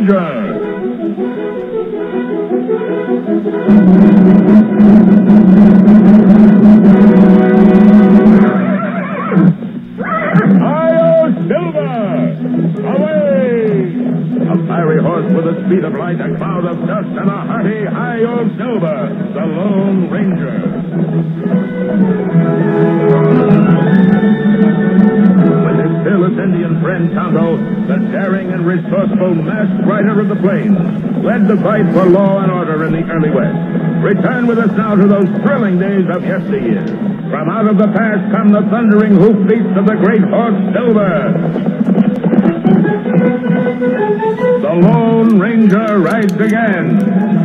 Ranger. Fiery horse with the speed of light, a cloud of dust, and a hearty Hi-Yo Silver, the Lone Ranger. With his fearless Indian friend Tonto, the daring and resourceful masked rider of the plains, led the fight for law and order in the early West. Return with us now to those thrilling days of yesteryear. From out of the past come the thundering hoofbeats of the great horse Silver. The Lone Ranger rides again.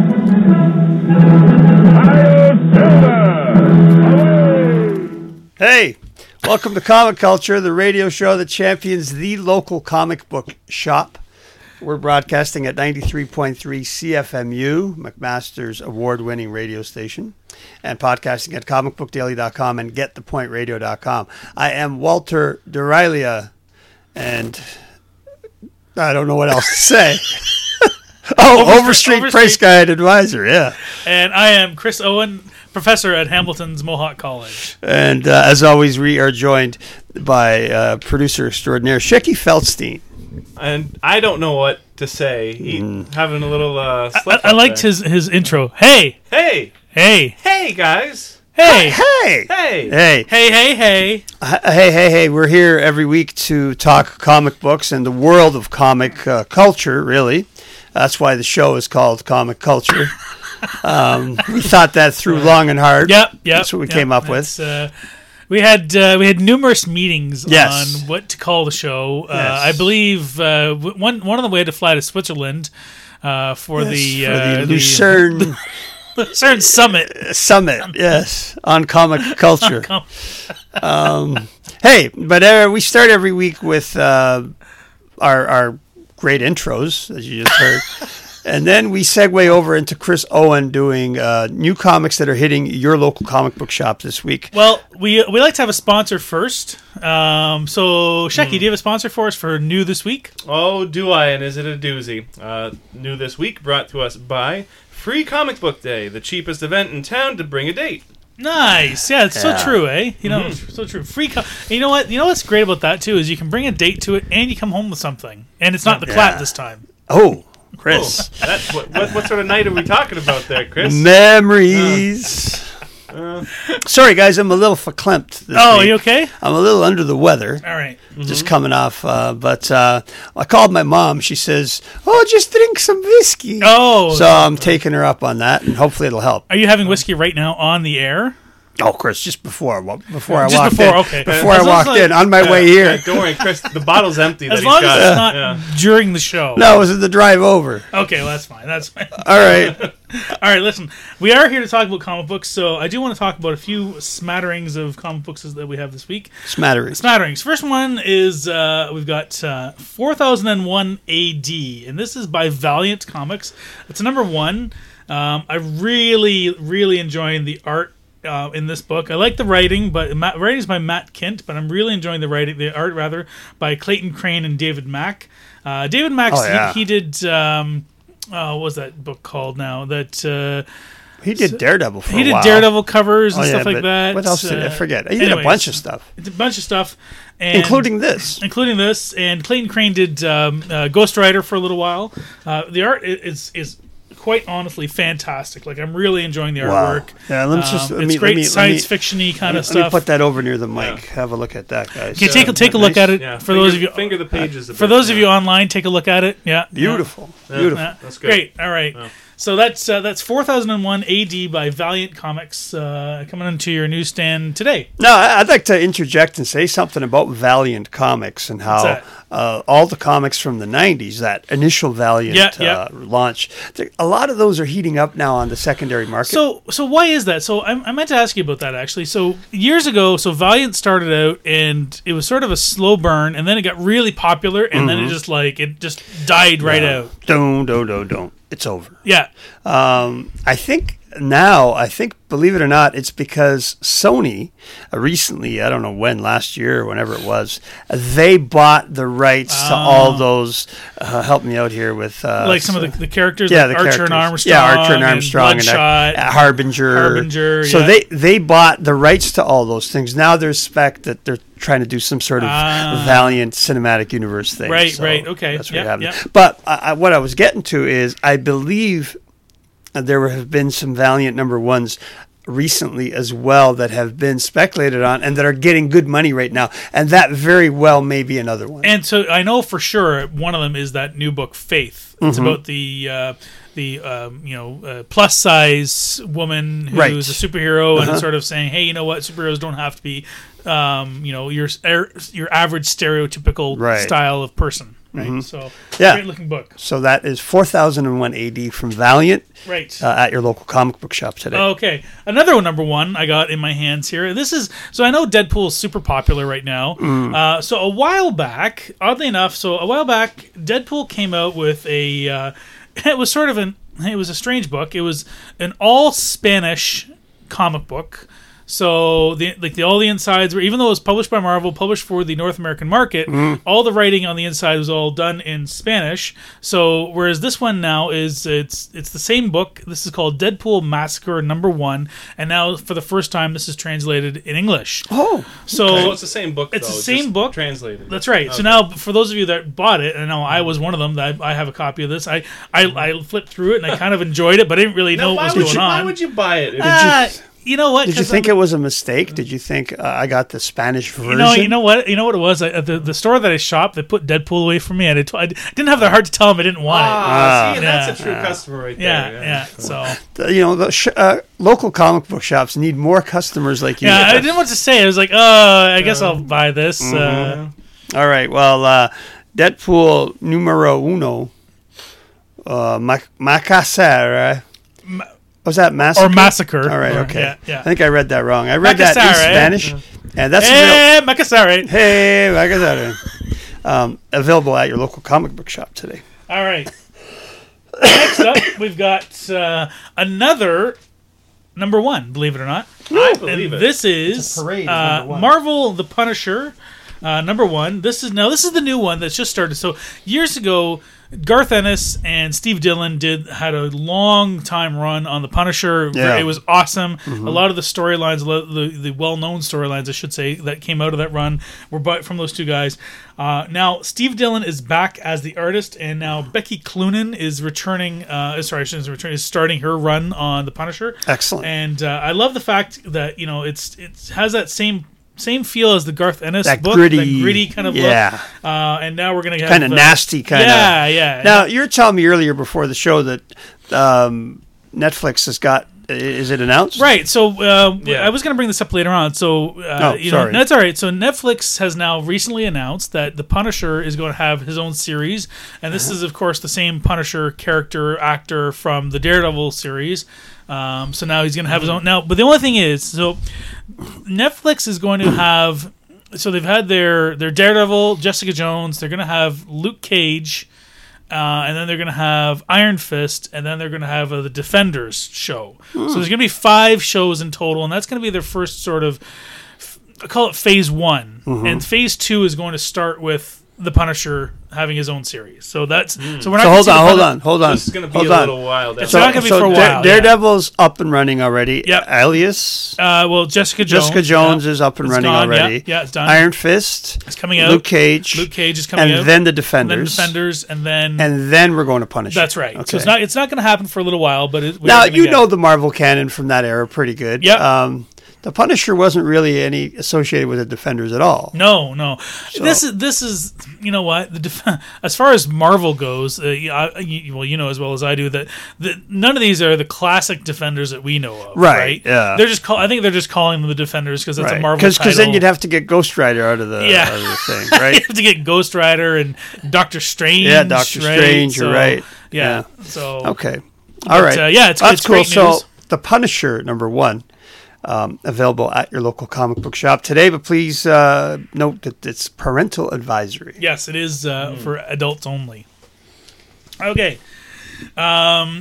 Hi-Yo Silver! Away! Hey, welcome to Comic Culture, the radio show that champions the local comic book shop. We're broadcasting at 93.3 CFMU, McMaster's award-winning radio station, and podcasting at comicbookdaily.com and getthepointradio.com. I am Walter Derilia, and I don't know what else to say. Overstreet Price Guide Advisor, yeah. And I am Chris Owen, professor at Hamilton's Mohawk College. And as always, we are joined by producer extraordinaire Shecky Feldstein. And I don't know what to say. Having a little slip I liked his intro. Hey! Hey! Hey! Hey, guys! Hey! Hey! Hey! Hey, hey, hey! Hey, we're here every week to talk comic books and the world of comic culture, really. That's why the show is called Comic Culture. We thought that through long and hard. Yep. That's what we came up with. We had numerous meetings Yes. on what to call the show. Yes. I believe one of them we had to fly to Switzerland for the Lucerne Lucerne Summit. Yes, on comic culture. Hey, but we start every week with our great intros, as you just heard. And then we segue over into Chris Owen doing new comics that are hitting your local comic book shop this week. Well, we like to have a sponsor first. So, Shecky, do you have a sponsor for us for New This Week? Oh, do I, and is it a doozy? New This Week brought to us by Free Comic Book Day, the cheapest event in town to bring a date. Nice. Yeah, it's so true, eh? You know, so true. You know what? You know what's great about that, too, is you can bring a date to it and you come home with something. And it's not the clap this time. Oh, Chris. That's what sort of night are we talking about there, Chris? Memories. Sorry, guys, I'm a little verklempt this week. Are you okay? I'm a little under the weather. All right. Just coming off. But I called my mom. She says, just drink some whiskey. Oh. So I'm taking her up on that, and hopefully it'll help. Are you having whiskey right now on the air? Oh, Chris, just before I walked in. Okay. Before I walked in, on my way here. Don't worry, Chris, the bottle's empty. As long as it's not during the show. No, it was the drive over. Okay, well, that's fine. All right. All right, listen. We are here to talk about comic books, so I do want to talk about a few smatterings of comic books that we have this week. Smatterings. First one is we've got 4001 AD, and this is by Valiant Comics. It's number 1. I really enjoying the art in this book. I like the writing, but writing is by Matt Kint, but I'm really enjoying the art by Clayton Crane and David Mack. David Mack, he did what was that book called now? He did Daredevil for a while. He did Daredevil covers and stuff like that. What else did I forget? He did a bunch of stuff. And including this. And Clayton Crane did Ghost Rider for a little while. The art is quite honestly fantastic. Like, I'm really enjoying the artwork. Yeah, it's great science fiction-y kind of stuff. Let me put that over near the mic. Yeah. Have a look at that, guys. Okay, take a look at it. Yeah. Those of you finger the pages. For those of you online, take a look at it. Yeah, beautiful. That's good. Great. All right. Yeah. So that's 4001 AD by Valiant Comics coming into your newsstand today. No, I'd like to interject and say something about Valiant Comics and how all the comics from the 90s, that initial Valiant launch, a lot of those are heating up now on the secondary market. So why is that? So I meant to ask you about that, actually. So years ago, Valiant started out, and it was sort of a slow burn, and then it got really popular, and then it just died right out. Don't. It's over. Yeah. I think now, I think, believe it or not, it's because Sony recently, I don't know when, last year or whenever it was, they bought the rights to all those. Help me out here with like some of the characters, yeah, like the Archer characters. and Armstrong, Archer and Armstrong, and Harbinger. So they bought the rights to all those things. Now there's spec that they're trying to do some sort of Valiant cinematic universe thing. Right, so right, okay. That's what happened. But what I was getting to is, I believe there have been some Valiant #1s recently as well that have been speculated on and that are getting good money right now, and that very well may be another one. And so I know for sure one of them is that new book, Faith. It's about the plus size woman who's a superhero, and it's sort of saying, hey, you know what, superheroes don't have to be your average stereotypical style of person. Right, so great looking book. So that is 4001 AD from Valiant, right? At your local comic book shop today. Okay, another one, #1 I got in my hands here. This is I know Deadpool's super popular right now. So a while back, oddly enough, Deadpool came out with a. It was a strange book. It was an all Spanish comic book. So all the insides were, even though it was published by Marvel, published for the North American market, all the writing on the inside was all done in Spanish. So whereas this one now it's the same book. This is called Deadpool Massacre #1, and now for the first time this is translated in English. Oh, so it's the same book. It's the same book translated. That's right. Okay. So now for those of you that bought it, and I know I was one of them. That I have a copy of this. I flipped through it and I kind of enjoyed it, but I didn't really know what was going on. Why would you buy it? You know what? Did you think it was a mistake? Did you think I got the Spanish version? You know what it was? At the store that I shopped, they put Deadpool away from me, and I didn't have the heart to tell them I didn't want it. See, that's a true customer right there. Yeah. So the local comic book shops need more customers like you. Yeah, I didn't want to say. I was like, I guess I'll buy this. All right. Well, Deadpool numero uno, Macassar. Was that Massacre? Or Massacre. All right, okay. Yeah. I think I read that wrong. I read that in Spanish. And that's Macassar. Hey, Macassar. Available at your local comic book shop today. All right. Next up, we've got another #1, believe it or not. I believe it. This is Marvel The Punisher, #1. This is the new one that's just started. So years ago, Garth Ennis and Steve Dillon had a long time run on The Punisher. Yeah. It was awesome. Mm-hmm. A lot of the storylines, the well-known storylines, I should say, that came out of that run were from those two guys. Now Steve Dillon is back as the artist, and now Becky Cloonan is returning. Is starting her run on The Punisher. Excellent. And I love the fact that it has that same feel as the Garth Ennis book, gritty, that gritty kind of look. And now we're going to have kind of nasty kind of. Yeah. Now, you were telling me earlier before the show that Netflix has got. Is it announced? Right. So I was going to bring this up later on. So sorry. That's all right. So Netflix has now recently announced that the Punisher is going to have his own series, and this is of course the same Punisher actor from the Daredevil series. So now he's going to have his own now. But the only thing is, so Netflix is going to have. So they've had their Daredevil, Jessica Jones. They're going to have Luke Cage. And then they're going to have Iron Fist, and then they're going to have the Defenders show. So there's going to be 5 shows in total, and that's going to be their first sort of, I call it phase 1. Mm-hmm. And phase 2 is going to start with the Punisher having his own series. So that's so we're not. So hold on. So this is going to be a little while. It's not going to be for a while. Daredevil's up and running already. Yep. Alias. Jessica Jones is up and running already. Yeah, it's done. Iron Fist. It's coming out. Luke Cage is coming out. And then the Defenders. And then we're going to Punisher. That's right. Okay. So it's not going to happen for a little while, but now you know the Marvel canon from that era pretty good. Yeah. The Punisher wasn't really any associated with the Defenders at all. No. So. This is you know what, as far as Marvel goes, you know as well as I do that none of these are the classic Defenders that we know of. Right. Yeah. They're just I think they're just calling them the Defenders because it's a Marvel title. Because then you'd have to get Ghost Rider out of the thing, right? You have to get Ghost Rider and Doctor Strange. Yeah, Doctor Strange. You're right. Yeah. So okay. All right. It's cool. Great news. So the Punisher #1. Available at your local comic book shop today, but please note that it's parental advisory. Yes, it is for adults only. Okay.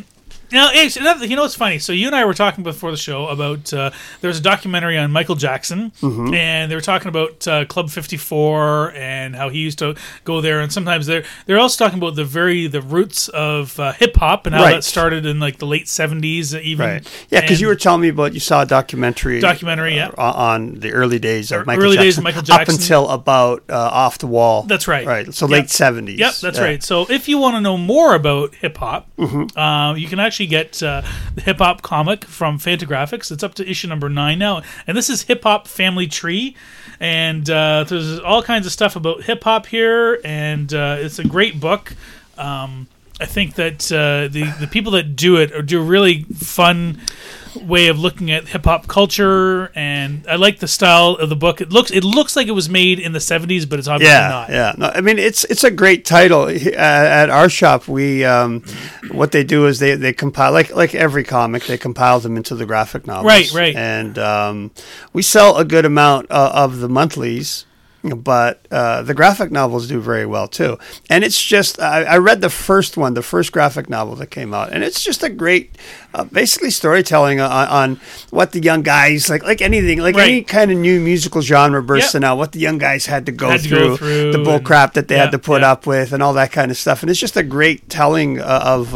Now, it's funny. So you and I were talking before the show about there was a documentary on Michael Jackson, and they were talking about Club 54 and how he used to go there. And sometimes they're also talking about the roots of hip hop and how that started in like the late 70s, even. Right. Yeah, because you were telling me about you saw a documentary. On the early days of Michael Jackson. Up until about Off the Wall. That's right. Right. So late 70s. Yep, that's right. So if you want to know more about hip hop, you can actually get the hip hop comic from Fantagraphics. It's up to issue number 9 now, and this is Hip Hop Family Tree, and there's all kinds of stuff about hip hop here, and it's a great book. I think that the people that do it do a really fun way of looking at hip hop culture, and I like the style of the book. It looks like it was made in the 70s, but it's obviously not. Yeah, no, I mean it's a great title. At our shop, we what they do is they compile like every comic, they compile them into the graphic novels. Right. And we sell a good amount of the monthlies. But the graphic novels do very well too, and it's just I read the first graphic novel that came out, and it's just a great, basically storytelling on what the young guys like anything any kind of new musical genre bursting out, what the young guys had to go through the bull crap that they had to put up with, and all that kind of stuff, and it's just a great telling of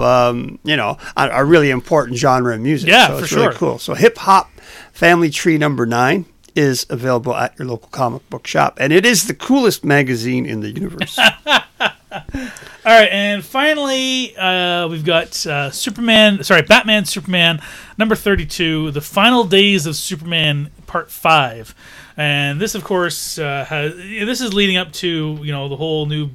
a really important genre of music. Yeah, so for it's sure. Really cool. So Hip Hop Family Tree number 9. Is available at your local comic book shop, and it is the coolest magazine in the universe. All right, and finally, we've got Batman Superman number 32, The Final Days of Superman Part 5. And this, of course, this is leading up to, the whole new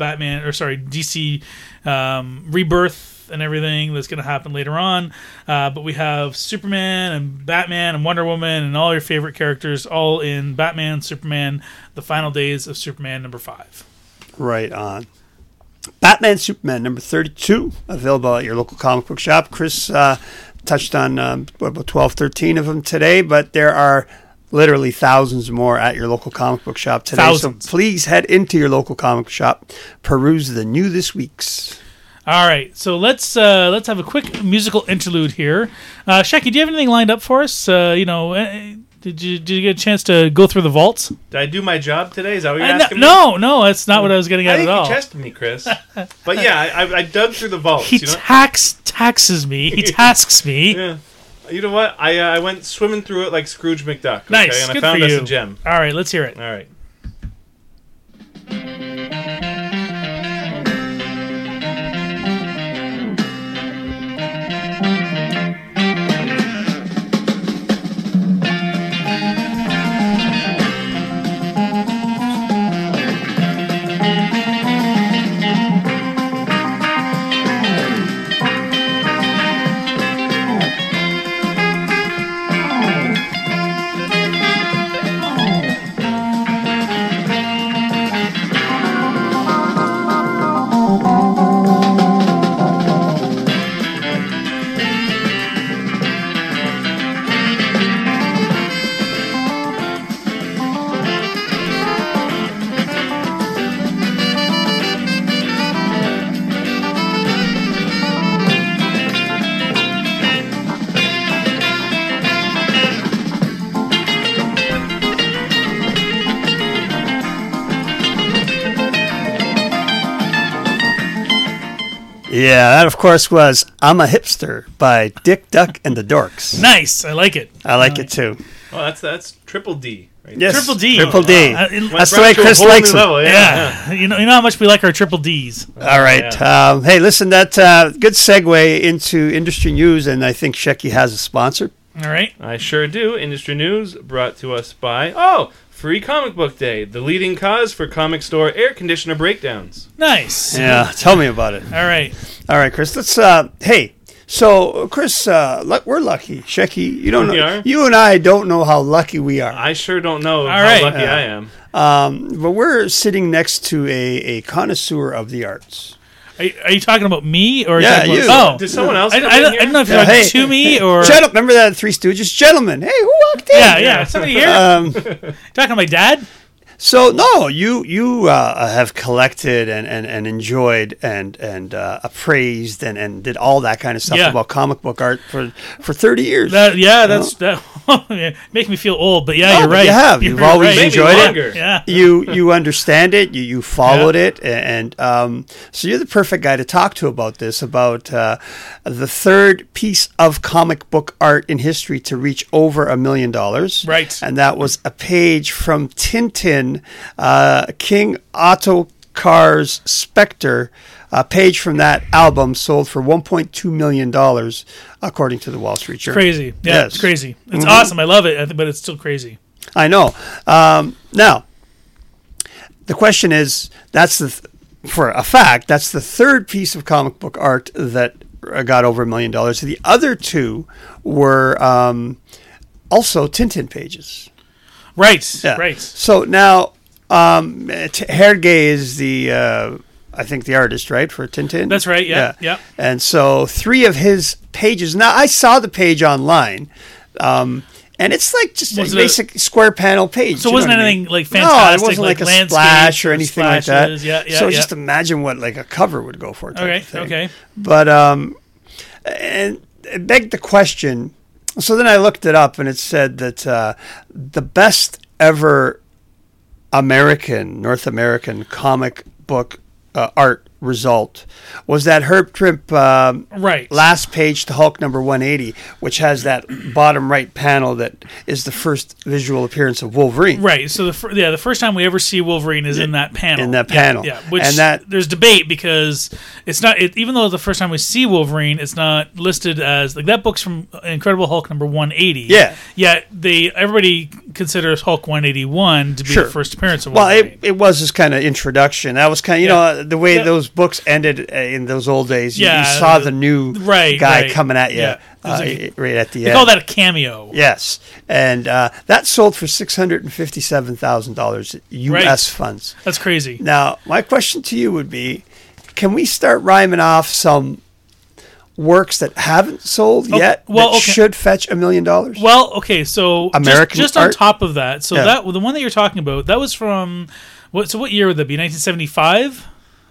DC rebirth and everything that's going to happen later on. But we have Superman and Batman and Wonder Woman and all your favorite characters all in Batman, Superman, The Final Days of Superman number 5. Right on. Batman Superman number 32, available at your local comic book shop. Chris touched on about 12, 13 of them today, but there are literally thousands more at your local comic book shop today. Thousands. So please head into your local comic shop, peruse the new this week's. All right, so let's have a quick musical interlude here. Shecky, do you have anything lined up for us? Did you get a chance to go through the vaults? Did I do my job today? Is that what you're asking me? No, that's not what I was getting at at all. I think you tested me, Chris. But yeah, I dug through the vaults. He taxes me. He tasks me. Yeah. You know what? I went swimming through it like Scrooge McDuck. Okay? Nice, and good I found for you. us a gem. All right, let's hear it. All right. Yeah, that of course was "I'm a Hipster" by Dick Duck and the Dorks. Nice, I like it. I like it too. Oh, that's Triple D. Right? Yes, Triple D. Triple D. That's the way Chris likes them. Yeah. You know how much we like our Triple Ds. All right. Yeah. Hey, listen, that good segue into industry news, and I think Shecky has a sponsor. All right. I sure do. Industry news brought to us by Free Comic Book Day, the leading cause for comic store air conditioner breakdowns. Nice. Yeah, tell me about it. All right, Chris. Let's. Hey, so Chris, we're lucky. Shecky, you don't know. You and I don't know how lucky we are. I sure don't know how lucky I am. But we're sitting next to a connoisseur of the arts. Are you talking about me or? Yeah, you. Did someone else? I don't know if you're talking to me or. Gentlemen, remember that Three Stooges? Gentlemen, hey, who walked in? Yeah. Somebody here. Talking to my dad. So no, you have collected and enjoyed and appraised and did all that kind of stuff about comic book art for 30 years. That makes me feel old, but you're right. You have. You've always enjoyed it. Yeah. You understand it. You followed it, and so you're the perfect guy to talk to about this. About the third piece of comic book art in history to reach over $1 million. Right. And that was a page from Tintin. King Ottokar's Spectre, a page from that album sold for $1.2 million, according to the Wall Street Journal. Crazy. Yeah, it's crazy. It's awesome. I love it, but it's still crazy. I know. Now, the question is, for a fact, that's the third piece of comic book art that got over $1 million. The other two were also Tintin pages. Right. Yeah. Right. So now, Hergé is the, I think, the artist, right, for Tintin? That's right. Yeah. And so 3 of his pages. Now, I saw the page online, and it's like just a basic square panel page. So it wasn't anything like fantastic, no, it wasn't like a splash or anything like that. So just imagine what like a cover would go for. Okay. But and it begged the question. So then I looked it up, and it said that the best ever North American comic book art result was that Herb Trimp last page to Hulk number 180, which has that bottom right panel that is the first visual appearance of Wolverine. Right. So the first time we ever see Wolverine is in that panel. In that panel. Yeah. Which there's debate because it's not. Even though the first time we see Wolverine, it's not listed as like that book's from Incredible Hulk number 180. Yeah. Yet everybody considers Hulk 181 to be the first appearance of Wolverine. Well, it was this kind of introduction. That was kind of the way those books ended in those old days. You saw the new guy coming at you right at the end. They call that a cameo. Yes, and that sold for $657,000 U.S. funds. That's crazy. Now, my question to you would be, can we start rhyming off some works that haven't sold yet should fetch $1 million? Well, okay, so American just art? on top of that, so the one that you're talking about, that was from what year would that be? 1975?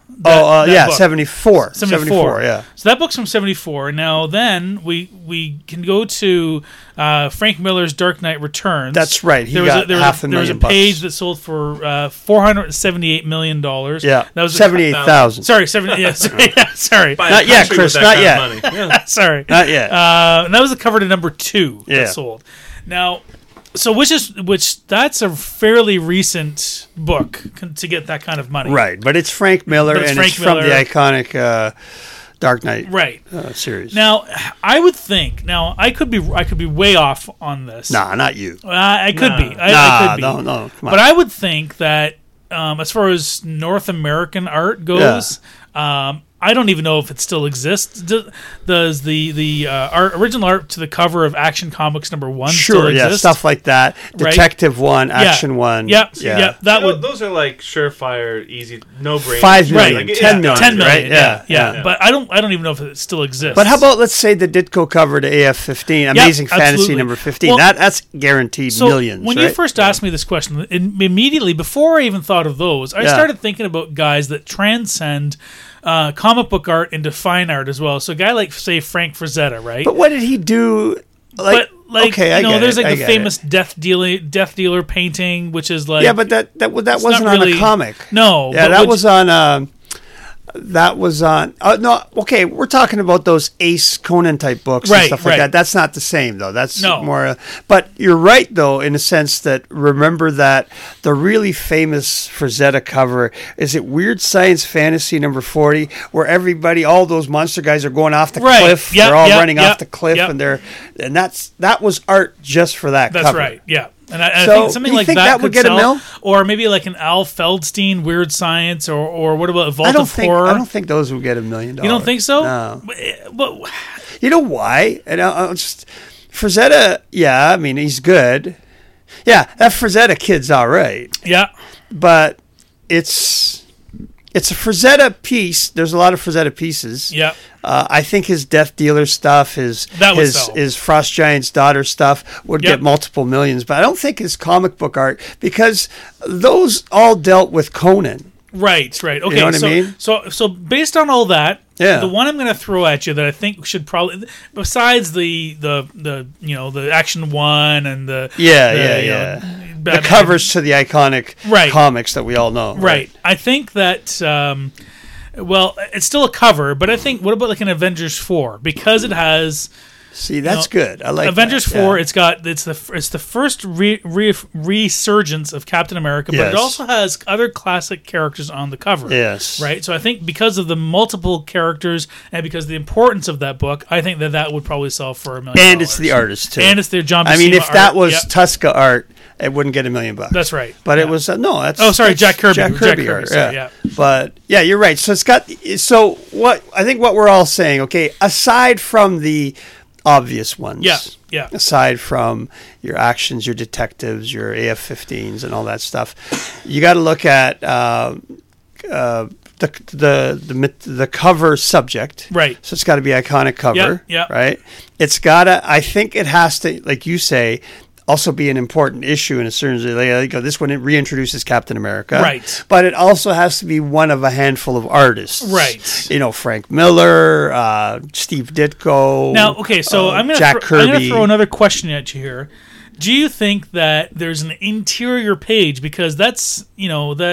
74. 74, yeah. So that book's from 74. Now then we can go to Frank Miller's Dark Knight Returns. That's right. There was a page that sold for $478 million. Yeah. That was 78,000. Sorry, 70. Yeah, sorry. Not yet, Chris. Not yet. Sorry. Not yet. And that was the cover to number 2 that sold. Now, so that's a fairly recent book to get that kind of money, right? But it's Frank Miller, it's from the iconic Dark Knight series. Now, I would think. Now, I could be way off on this. Nah, not you. I could be. I could be. No. Come on. But I would think that as far as North American art goes. I don't even know if it still exists. Does the original art to the cover of Action Comics number 1 still exist? Yeah, stuff like that. Detective 1, Action 1. Yeah. Those are like surefire, easy, no-brainer. 5 million, 10 million, 10 million, right? Yeah. But I don't even know if it still exists. But how about, let's say, the Ditko cover to AF-15, Amazing Fantasy number 15. Well, that's guaranteed millions, when you first asked me this question, immediately, before I even thought of those, I started thinking about guys that transcend comic book art into fine art as well. So a guy like, say, Frank Frazetta, right? But what did he do? There's like the famous Death Dealer painting, which is like... Yeah, but that wasn't on a comic. No. Yeah, that was on... no, okay, we're talking about those Ace Conan type books and stuff like that. That's not the same, though. That's more... But you're right, though, in a sense that, remember that the really famous Frazetta cover, is it Weird Science Fantasy number 40, where all those monster guys are going off the cliff. They're all running off the cliff, and that was art just for that cover. That's right, yeah. And I think something like that would get a mill? Or maybe like an Al Feldstein Weird Science, or what about a Vault of Horror? I don't think those would get $1 million. You don't think so? No. But you know why? And I'll just Frazetta. Yeah, I mean he's good. Yeah, that Frazetta kid's all right. Yeah, but it's It's a Frazetta piece. There's a lot of Frazetta pieces. Yeah. I think his Death Dealer stuff, his Frost Giant's Daughter stuff would get multiple millions, but I don't think his comic book art, because those all dealt with Conan. Right. Okay. You know what I mean? So based on all that, yeah. The one I'm going to throw at you that I think should probably, besides the Action 1 and the the covers to the iconic comics that we all know. Right. I think that it's still a cover, but I think what about like an Avengers 4, because it has. See, that's good. I like Avengers that. 4. Yeah. It's the first resurgence of Captain America, but it also has other classic characters on the cover. Yes, right. So I think because of the multiple characters and because of the importance of that book, I think that would probably sell for $1 million. And it's the artist too. And it's the John Buscema I mean, if that was art, Tuska art, it wouldn't get $1 million. That's right. But it was that's. Oh, sorry, Jack Kirby. Jack Kirby art. Sorry, yeah. But yeah, you're right. So it's got. So what I think what we're all saying. Okay, aside from the obvious ones. Yeah. Aside from your actions, your detectives, your AF-15s, and all that stuff, you got to look at the cover subject. Right. So it's got to be iconic cover. Yeah. Right. It's got to. I think it has to, like you say, also be an important issue in a certain way. This one, it reintroduces Captain America. Right. But it also has to be one of a handful of artists. Right. Frank Miller, Steve Ditko. Now, okay, so I'm going to throw another question at you here. Do you think that there's an interior page, because that's the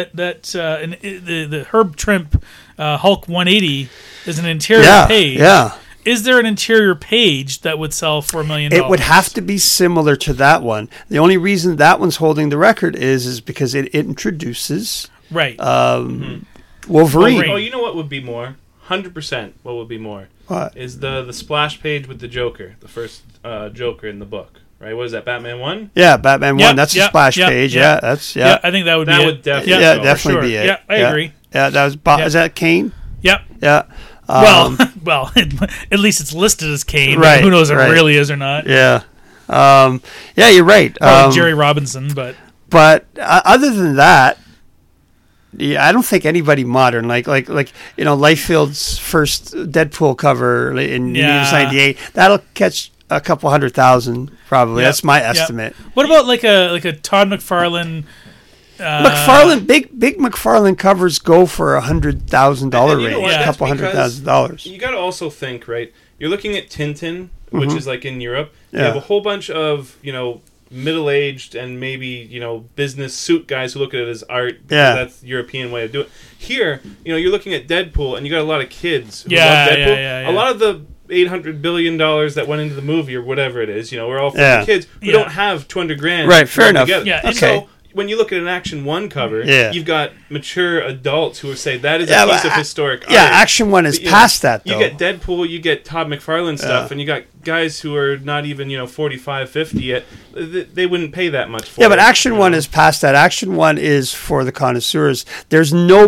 Herb Trimp Hulk 180 is an interior page? Yeah. Is there an interior page that would sell for $1 million? It would have to be similar to that one. The only reason that one's holding the record is because it introduces Wolverine. Oh, you know what would be more? 100% what would be more? What? Is the splash page with the Joker, the first Joker in the book. Right? What is that, Batman 1? Yeah, Batman 1. That's a splash page. Yeah, that's I think that would definitely be it. Yeah, I agree. Yeah, that was Is that Kane? Yep. Yeah. Well, at least it's listed as Kane. Right, who knows if it really is or not? Yeah. You're right. Jerry Robinson, but other than that, I don't think anybody modern like Liefeld's first Deadpool cover in 1998. That'll catch a couple 100,000 probably. That's my estimate. What about like a Todd McFarlane? Big McFarlane covers go for $100,000 range, a couple $100,000. You got to also think, right? You're looking at Tintin, which is like in Europe. You have a whole bunch of middle-aged and maybe business suit guys who look at it as art. Yeah, that's the European way of doing it. Here, you're looking at Deadpool, and you got a lot of kids who love Deadpool. Yeah. A lot of the $800 billion that went into the movie or whatever it is, we're all kids who don't have $200,000. Right, fair enough. Together. Yeah, okay. So when you look at an Action 1 cover, you've got mature adults who say that is a piece of historic art. Yeah, Action 1 is past that, though. You get Deadpool, you get Todd McFarlane stuff, and you got guys who are not even 45, 50 yet. They wouldn't pay that much for it. Yeah, but Action 1 is past that. Action 1 is for the connoisseurs. There's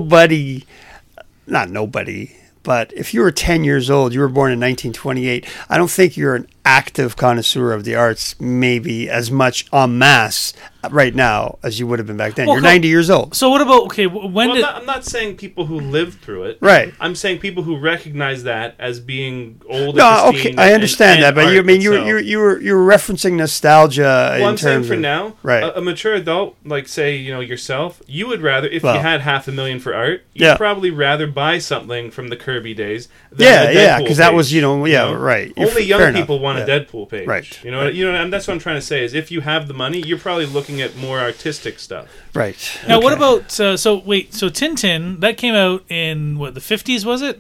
not nobody, but if you were 10 years old, you were born in 1928, I don't think you're an active connoisseur of the arts maybe as much en masse right now as you would have been back then. You're 90 years old. So what about, I'm not saying people who lived through it. Right. I'm saying people who recognize that as being old. No, okay, I understand that, but you were referencing nostalgia in terms saying for now, right. A mature adult, like say, yourself, you would rather, if you had $500,000 for art, you'd probably rather buy something from the Kirby days than because that was, right. Only young people want a Deadpool page. Right. And that's what I'm trying to say is if you have the money, you're probably looking at more artistic stuff. Right. Now, what about so Tintin, that came out in the 50s, was it?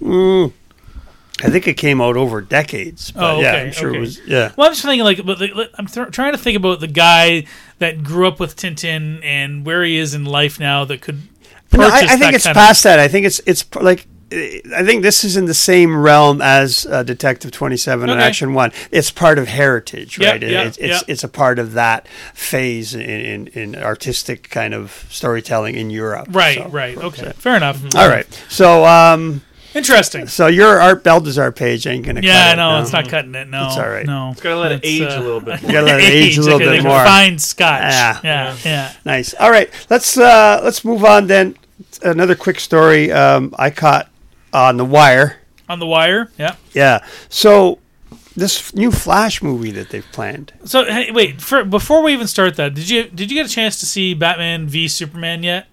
I think it came out over decades. But I'm sure it was. Yeah. Well, I'm just thinking trying to think about the guy that grew up with Tintin and where he is in life now that could purchase I think it's past that. I think it's like. I think this is in the same realm as Detective 27 and Action 1. It's part of heritage, right? It's a part of that phase in artistic kind of storytelling in Europe. Right. Okay, fair enough. Mm-hmm. All right. So interesting. So your Art Baldazar page ain't going to cut it. Yeah, no, it's not cutting it. No, it's all right. No, it's got to let it age a little bit more. You got to let it age a little bit more. Fine scotch. Yeah. Yeah. Nice. All right. Let's move on then. another quick story I caught on The Wire. On The Wire, yeah. Yeah. So this new Flash movie that they've planned. So hey, wait, before we even start that, did you get a chance to see Batman v Superman yet?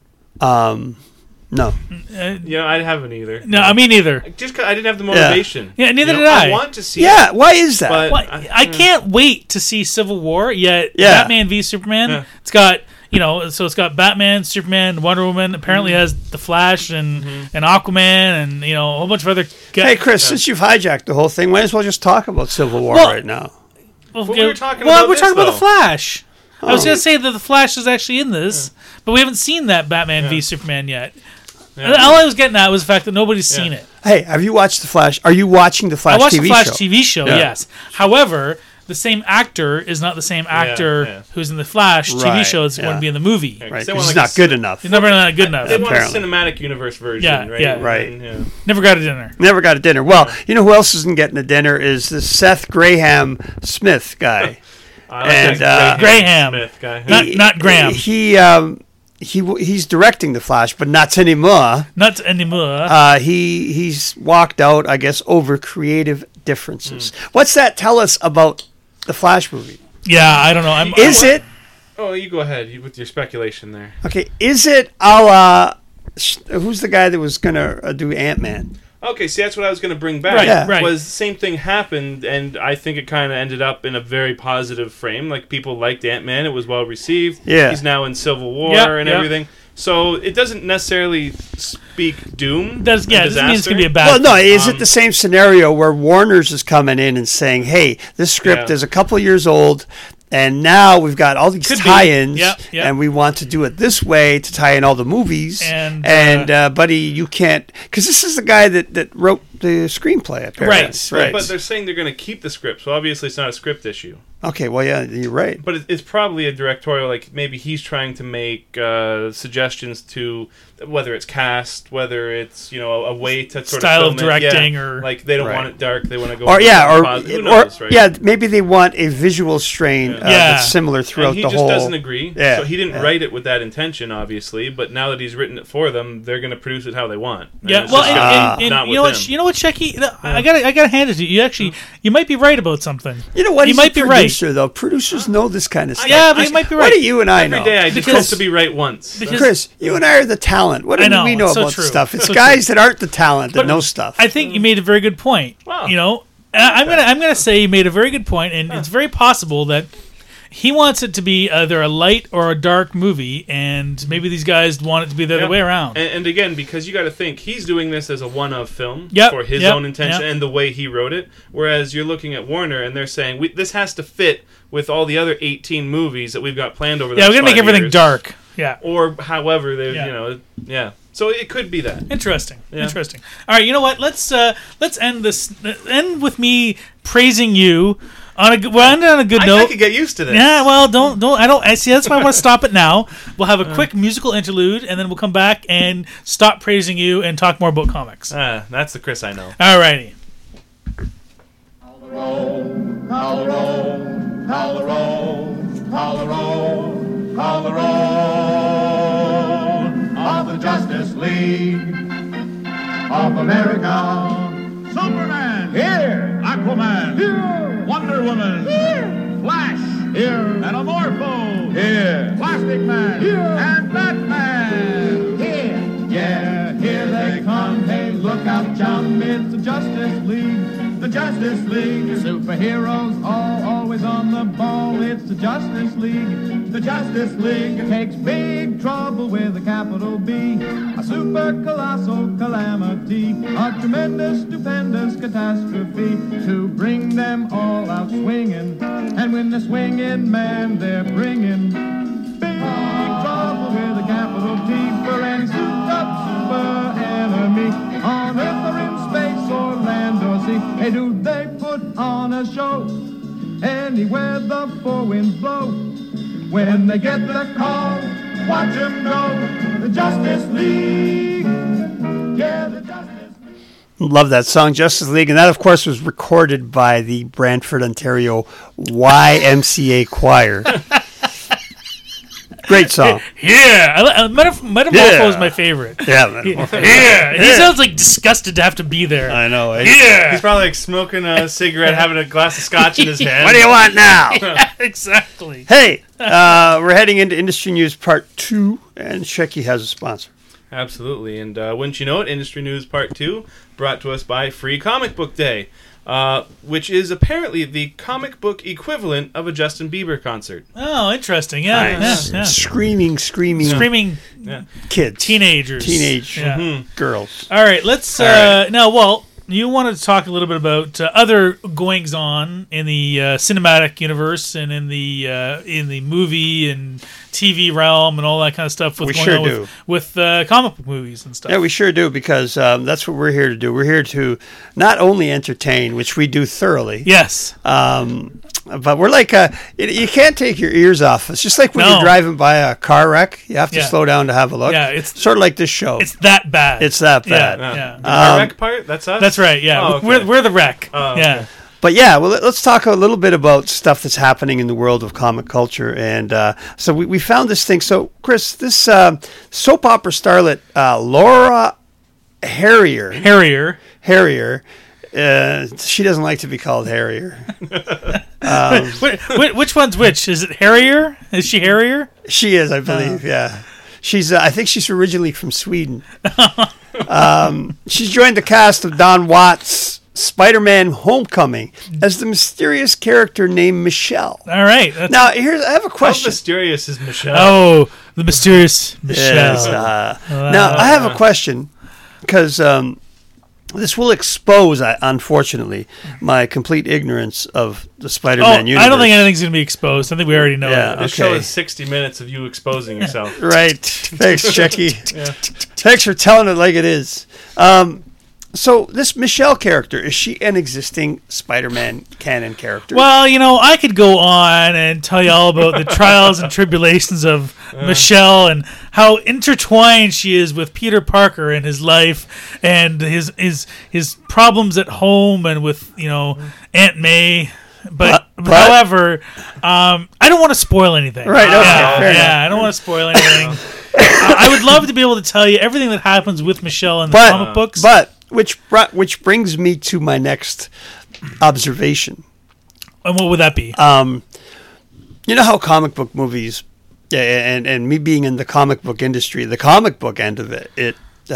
No. I haven't either. No, me neither. Just 'cause I didn't have the motivation. Yeah, neither did I. I want to see Yeah, it. why is that? But I can't wait to see Civil War, yet Yeah. Batman v Superman, Yeah. it's got, so it's got Batman, Superman, Wonder Woman, apparently has The Flash and Aquaman and, a whole bunch of other guys. Hey, Chris, since you've hijacked the whole thing, might as well just talk about Civil War right now. Well, we were talking about we're this, talking about though. The Flash. I was Oh. going to say that The Flash is actually in this, but we haven't seen that Batman v Superman yet. Yeah. All I was getting at was the fact that nobody's seen it. Hey, have you watched The Flash? Are you watching The Flash I watched TV the Flash show? TV show, Yeah. yes. However, the same actor is not the same actor who's in the Flash TV Right, show that's going to be in the movie. Yeah, 'cause Right, they 'cause want he's like not good enough. He's never not good enough. They want a Apparently. cinematic universe version, Yeah, right? yeah. Right. And, Never got a dinner. Never got a dinner. Well, you know who else isn't getting a dinner is the Seth Graham Smith guy. I like And, that Graham. Smith guy. Not Graham. He's directing The Flash, but not anymore. Not anymore. He's walked out, I guess, over creative differences. What's that tell us about the Flash movie? Yeah, I don't know. Is it Oh, you go ahead with your speculation there. okay? Is it a la who's the guy that was gonna do Ant-Man? Okay, see, that's what I was going to bring back. Right, Yeah. right. Was the same thing happened, and I think it kind of ended up in a very positive frame. Like, people liked Ant-Man. It was well received. Yeah. He's now in Civil War and everything. So it doesn't necessarily speak doom. Doesn't mean it's going to be a bad Well, no, thing. is it the same scenario where Warner's is coming in and saying, "Hey, this script Yeah. is a couple years old, and now we've got all these Could be. tie-ins, Yep. and we want to do it this way to tie in all the movies." And, buddy, you can't, because this is the guy that wrote the screenplay, apparently. Right. But they're saying they're going to keep the script, so obviously it's not a script issue. Okay, well, yeah, you're right. But it's probably a directorial, like maybe he's trying to make suggestions to whether it's cast, whether it's a way to sort Style of of film it. directing, Yeah. or like they don't Right. want it dark, they want to go Or who knows, right? maybe they want a visual strain that's similar throughout and he the just whole. doesn't agree. Yeah, So he didn't yeah. write it with that intention, obviously. But now that he's written it for them, they're going to produce it how they want. And Yeah, it's well, just gonna be and not you know with what? him. You know what, Shecky? I gotta hand it to you. You actually, you might be right about something. You know what? You He's might a be producer, though. Producers know this kind of stuff. Yeah, but you might be What right. do you and I know? Every day I just Because- hope to be right once. Because- Chris, you and I are the talent. What I do know, we know it's so about true. stuff? It's So guys that aren't the talent that But know stuff. I think you made a very good point. Wow. And I'm gonna say you made a very good point, and it's very possible that he wants it to be either a light or a dark movie, and maybe these guys want it to be the other way around. And again, because you got to think he's doing this as a one-of film Yep, for his yep, own intention yep. and the way he wrote it. Whereas you're looking at Warner and they're saying this has to fit with all the other 18 movies that we've got planned over the Yeah, next we're gonna make 5 everything years. dark. Yeah. Or however they, Yeah. So it could be that. Interesting. Yeah. Interesting. All right, you know what? Let's end this. End with me praising you on a. We'll end on a good I note. could get used to this. Yeah, well, don't. I see. That's why I want to stop it now. We'll have a quick musical interlude, and then we'll come back and stop praising you and talk more about comics. That's the Chris I know. All righty. Call the roll of the Justice League of America. Superman here, Aquaman here, Wonder Woman here, Flash here, Anamorpho here, Plastic Man here, and Batman here. Yeah, here they come. Hey, look out, chum! It's the Justice League, the Justice League. Superheroes all always on the ball. It's the Justice League, the Justice League. It takes big trouble with a capital B, a super colossal calamity, a tremendous, stupendous catastrophe to bring them all out swinging. And when they're swinging, man, they're bringing big trouble with a capital T for any souped-up super enemy on Earth or in space or land or sea. Hey, do they put on a show anywhere the four winds blow? When they get the call, watch them go. The Justice League. Yeah, the Justice League. Love that song, Justice League. And that, of course, was recorded by the Brantford, Ontario YMCA Choir. Great song. Yeah. Metamorpho is my favorite. Yeah, Metamorpho. Yeah. He sounds like disgusted to have to be there. I know. Yeah. He's probably like smoking a cigarette, having a glass of scotch in his hand. What do you want now? Yeah, exactly. Hey, we're heading into Industry News Part 2, and Shecky has a sponsor. Absolutely. And wouldn't you know it, Industry News Part 2, brought to us by Free Comic Book Day, which is apparently the comic book equivalent of a Justin Bieber concert. Oh, interesting. Yeah. Nice. Yeah. Screaming kids. Teenage girls. All right, let's now, Walt, you wanted to talk a little bit about other goings on in the cinematic universe and in the movie and TV realm and all that kind of stuff. With comic book movies and stuff. Yeah, we sure do, because that's what we're here to do. We're here to not only entertain, which we do thoroughly. Yes. But we're like, you can't take your ears off. It's just like when you're driving by a car wreck. You have to slow down to have a look. Yeah, it's sort of like this show. It's that bad. It's that bad. Yeah. The car wreck part? That's us? That's right, yeah. Oh, okay. We're the wreck. Oh, okay. Yeah. But yeah, well, let's talk a little bit about stuff that's happening in the world of comic culture. And so we found this thing. So, Chris, this soap opera starlet, Laura Harrier. She doesn't like to be called Harrier. Which one's which? Is it Harrier? Is she Harrier? She is, I believe, yeah. She's. I think she's originally from Sweden. She's joined the cast of Don Watts' Spider-Man: Homecoming as the mysterious character named Michelle. All right. Now, I have a question. How mysterious is Michelle? Oh, the mysterious Michelle. Yes, now, I have a question, because this will expose, unfortunately, my complete ignorance of the Spider-Man universe. I don't think anything's going to be exposed. I think we already know that. This show is 60 minutes of you exposing yourself. Right. Thanks, Shecky. Thanks for telling it like it is. So this Michelle character, is she an existing Spider-Man canon character? Well, I could go on and tell you all about the trials and tribulations of Michelle and how intertwined she is with Peter Parker and his life and his problems at home and with Aunt May. But however, I don't want to spoil anything. Right. Okay. I don't want to spoil anything. I would love to be able to tell you everything that happens with Michelle in the comic books. But which brings me to my next observation. And what would that be? You know how comic book movies, and me being in the comic book industry, the comic book end of it,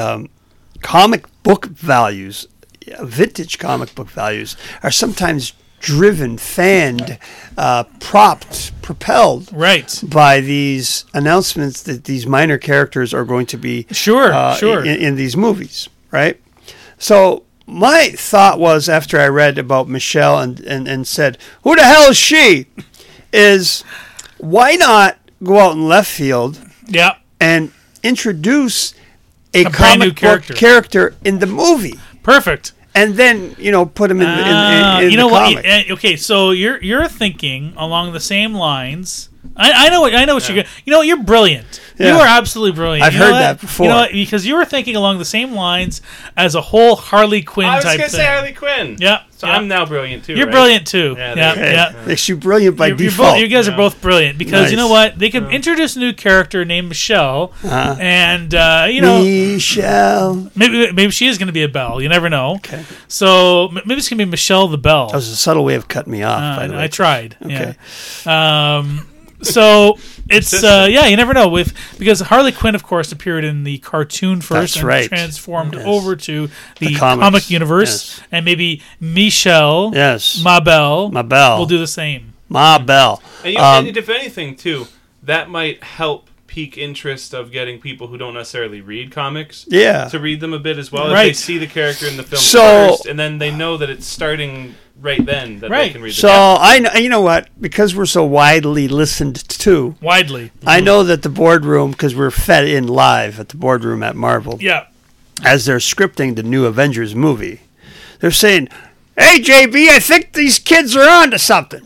comic book values, vintage comic book values, are sometimes driven, fanned, propped, propelled by these announcements that these minor characters are going to be in these movies, right? So my thought was, after I read about Michelle and said, who the hell is she? Is why not go out in left field and introduce a comic book character in the movie? Perfect. And then, put him in the comic. Okay, so you're thinking along the same lines. I know what you're going. You're brilliant. Yeah. You are absolutely brilliant. I've heard that before. Because you were thinking along the same lines as a whole Harley Quinn type thing. I was going to say Harley Quinn. Yeah. So I'm now brilliant too. You're brilliant too. Yeah. Makes you brilliant by default. You guys are both brilliant because you know what? They can introduce a new character named Michelle, and Michelle. Maybe she is going to be a Belle. You never know. Okay. So maybe it's going to be Michelle the Belle. That was a subtle way of cutting me off. By the way. I tried. Okay. Yeah. So it's you never know because Harley Quinn, of course, appeared in the cartoon first and transformed over to the comic universe, and maybe Michelle, Ma Belle, will do the same. Ma Belle, and if anything, too, that might help pique interest of getting people who don't necessarily read comics to read them a bit as well. If they see the character in the film first, and then they know that it's starting right then that they can read the So you know what? Because we're so widely listened to. I know that the boardroom, because we're fed in live at the boardroom at Marvel. Yeah. As they're scripting the new Avengers movie, they're saying, "Hey JB, I think these kids are onto something."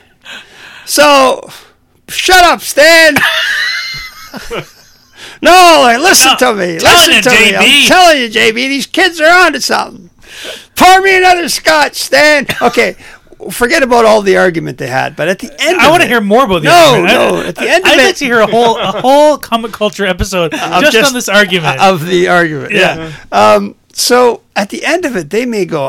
So, shut up, Stan. No, listen to me. Listen to me. I'm telling you, JB, these kids are onto something. Pour me another scotch, Stan. Okay, forget about all the argument they had. But at the end, I want to hear more about the argument. No. At the end, I'd like to hear a whole comic culture episode just on this argument of the argument. Yeah. So at the end of it, they may go,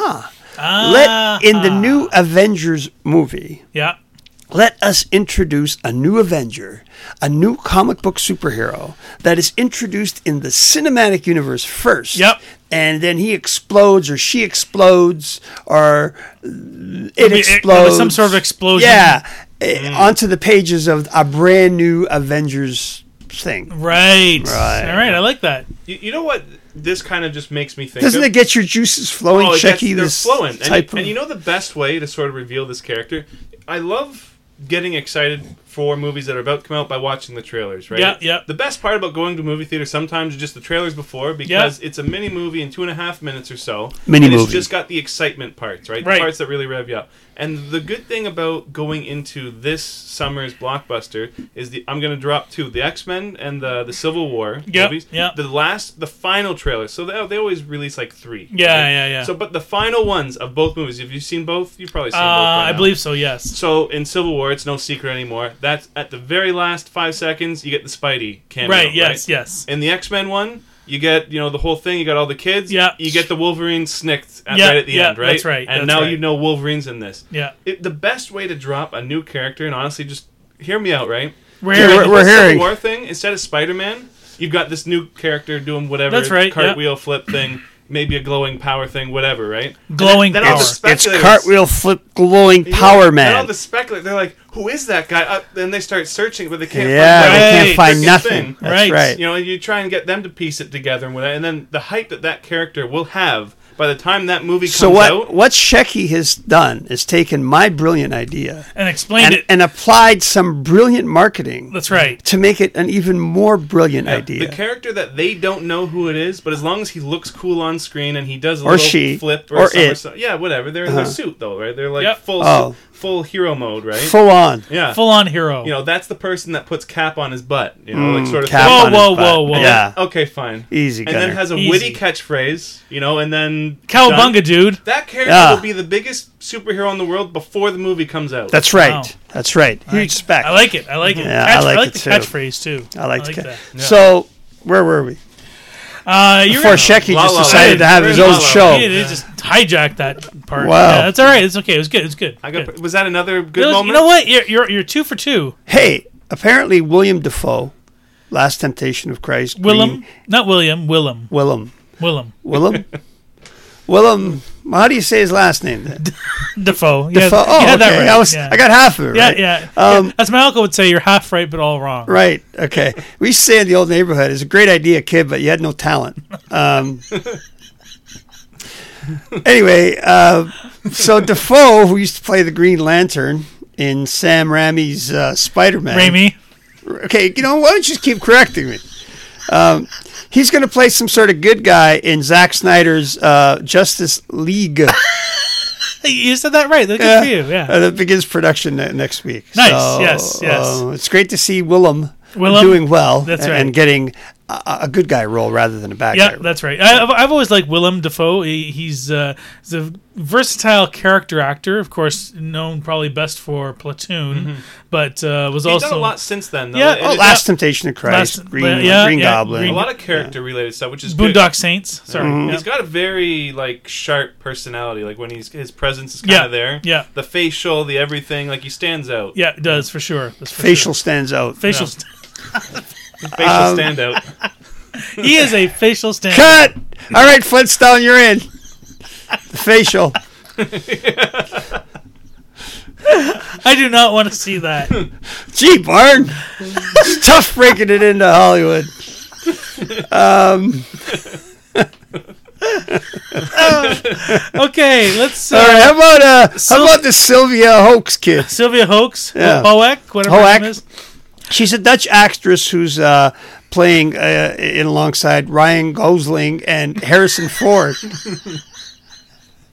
in the new Avengers movie. Yeah. Let us introduce a new Avenger, a new comic book superhero that is introduced in the cinematic universe first. Yep. And then he explodes or she explodes or it explodes. Some sort of explosion. Yeah. Onto the pages of a brand new Avengers thing. Right. All right. I like that. You know what? This kind of just makes me think. Doesn't it get your juices flowing, Shecky? They're flowing. And you know the best way to sort of reveal this character? I love getting excited for movies that are about to come out by watching the trailers, right? Yeah. The best part about going to a movie theater sometimes is just the trailers before, because it's a mini movie in 2.5 minutes or so. It's just got the excitement parts, right? The parts that really rev you up. And the good thing about going into this summer's blockbuster is I'm going to drop two: the X-Men and the Civil War movies. Yeah. The final trailer. So they always release like 3. Yeah. So, but the final ones of both movies, have you seen both? You've probably seen both. I believe so. Yes. So in Civil War, it's no secret anymore. That's at the very last 5 seconds, you get the Spidey cameo. Right. Yes. In the X-Men one, you get the whole thing. You got all the kids. Yeah. You get the Wolverine snicked right at the end, right? That's right. And now you know Wolverine's in this. Yeah. The best way to drop a new character, and honestly, just hear me out, right? We're hearing. Civil War thing, instead of Spider-Man, you've got this new character doing whatever. That's right. Cartwheel flip thing. Maybe a glowing power thing, whatever, right? Glowing power. It's cartwheel flip glowing power man. And all the speculators, they're like, who is that guy? Then they start searching, but they can't they can't find nothing. That's right. You try and get them to piece it together, and then the hype that character will have by the time that movie comes out. What Shecky has done is taken my brilliant idea and explained it and applied some brilliant marketing. That's right. To make it an even more brilliant idea. The character that they don't know who it is, but as long as he looks cool on screen and he does a little flip or somersault, whatever. They're in their suit though, right? They're like full hero mode, right? Full on. Yeah. Full on hero. That's the person that puts Cap on his butt, like sort of Cap on his butt. Whoa. Yeah. Okay, fine. Easy. And then has a witty catchphrase, and then Cowabunga, dude. That character will be the biggest superhero in the world before the movie comes out. That's right. Wow. That's right. Huge spec. I like it. Yeah, I like the catchphrase too. I like that. Yeah. So, where were we? Before Shecky just decided to have his own show. He just hijacked that part. Wow. Yeah, that's all right. It's okay. It was good. It's good. Was that another good moment? You know what? You're 2 for 2. Hey, apparently William Dafoe, Last Temptation of Christ. Willem. Willem. How do you say his last name then? Defoe. Defoe. Okay. Right. I got half of it right. Yeah. As my uncle would say, you're half right, but all wrong. Right. Okay. We used to say in the old neighborhood, it's a great idea, kid, but you had no talent. Anyway, so Defoe, who used to play the Green Lantern in Sam Raimi's Spider-Man. Raimi. Okay, why don't you just keep correcting me? He's going to play some sort of good guy in Zack Snyder's Justice League. You said that right. That's good for you. Yeah. That begins production next week. Nice. So, yes. It's great to see Willem doing well. That's right. And getting a good guy role rather than a bad guy role. Yeah, that's right. I've always liked Willem Dafoe. He's a versatile character actor, of course, known probably best for Platoon, but was also... He's done a lot since then, though. Yeah, Last Temptation of Christ, Green Goblin. A lot of character-related stuff, which is Boondock good. Saints. Sorry. Mm-hmm. He's got a very, sharp personality. When his presence is kind of there. Yeah. The facial, the everything, he stands out. Yeah, it does, for sure. Facial stands out. Facial standout. He is a facial standout. Cut! All right, Flintstone, you're in. The facial. I do not want to see that. Gee, Barn. It's tough breaking it into Hollywood. Okay, let's... All right, how about the Sylvia Hoeks kid? Sylvia Hoeks? Yeah. Hoek, whatever her name is. She's a Dutch actress who's playing in alongside Ryan Gosling and Harrison Ford.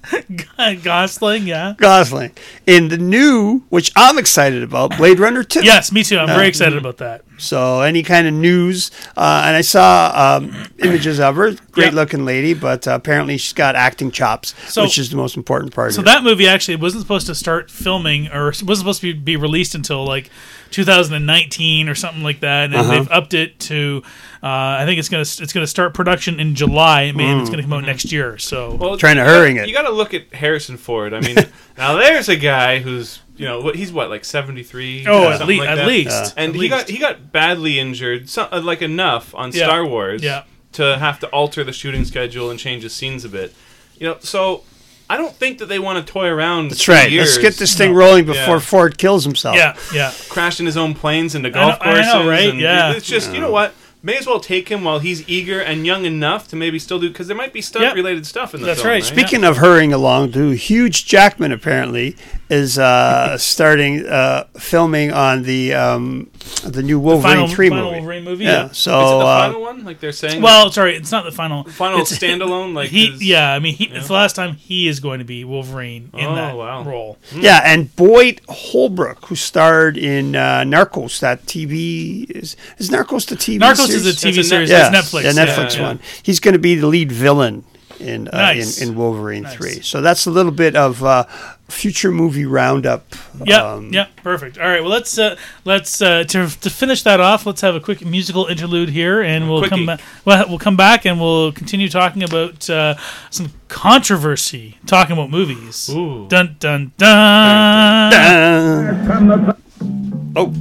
Gosling, yeah. Gosling. In the new, which I'm excited about, Blade Runner 2. Yes, me too. I'm very excited about that. So any kind of news, and I saw images of her, great looking lady, but apparently she's got acting chops, which is the most important part. So that movie actually wasn't supposed to start filming, or wasn't supposed to be released until like 2019 or something like that, and they've upped it to. I think it's gonna start production in July, and it's gonna come out next year. So trying to hurry it. You got to look at Harrison Ford. I mean, now there's a guy who's. He's like 73. Oh, at least. And he got badly injured, like enough on Star Wars to have to alter the shooting schedule and change his scenes a bit. So I don't think that they want to toy around. That's right. Let's get this thing rolling before Ford kills himself. Yeah. Crashing his own planes into golf courses. I know, right? It's just, you know what? May as well take him while he's eager and young enough to maybe still do, because there might be stunt-related stuff in the film. That's right. Speaking of hurrying along, Hugh Jackman apparently is starting filming on the new Wolverine 3 movie. Final Wolverine movie. Yeah. So is it the final one? Like they're saying. Well, sorry, it's not the final. It's standalone. Like it's the last time he is going to be Wolverine in that role. Yeah, and Boyd Holbrook, who starred in Narcos, that TV is Narcos the TV. Narcos series? is a TV series. Yes, It's Netflix. The Netflix one. He's going to be the lead villain in Wolverine 3. So that's a little bit of future movie roundup. Yeah, perfect. All right, well let's to finish that off, let's have a quick musical interlude here, and we'll come back. Well, we'll come back and we'll continue talking about some controversy, talking about movies. Ooh. Dun dun dun. Dun. Oh.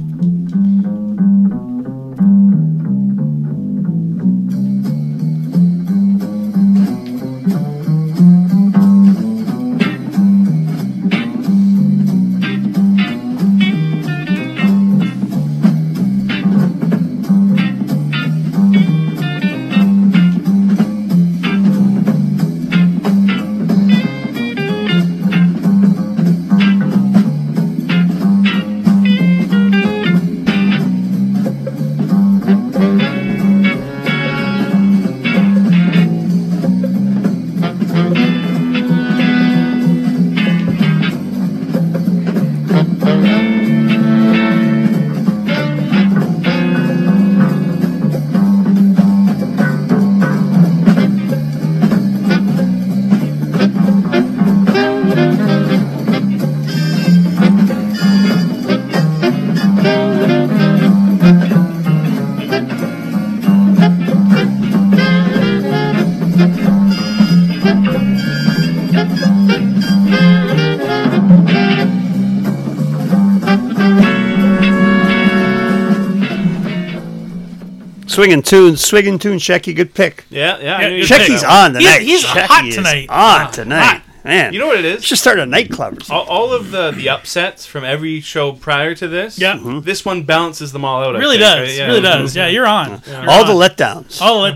Swigging tunes, Shecky, good pick. Yeah. Shecky's on tonight. He's hot tonight. Tonight. Man, you know what it is? Should start a nightclub or something. All of the upsets from every show prior to this, this one balances them all out. Really does. Right? Really does. Yeah, you're on. Yeah. All the letdowns.